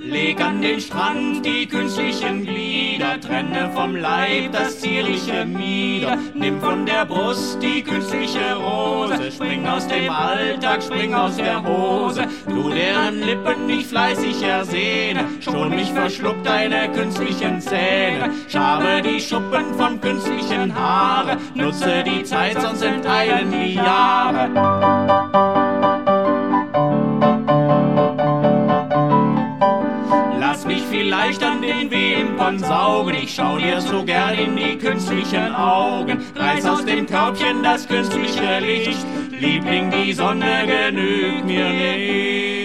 Leg an den Strand die künstlichen Glieder, trenne vom Leib das zierliche Mieder. Nimm von der Brust die künstliche Rose, spring aus dem Alltag, spring aus der Hose. Du, deren Lippen ich fleißig ersehne, schon mich verschluckt deine künstlichen Zähne. Schabe die Schuppen von künstlichen Haare, nutze die Zeit, sonst enteilen die Jahre. Lass mich vielleicht an den Wimpern saugen, ich schau dir so gern in die künstlichen Augen. Reiß aus dem Körbchen das künstliche Licht, Liebling, die Sonne genügt mir nicht.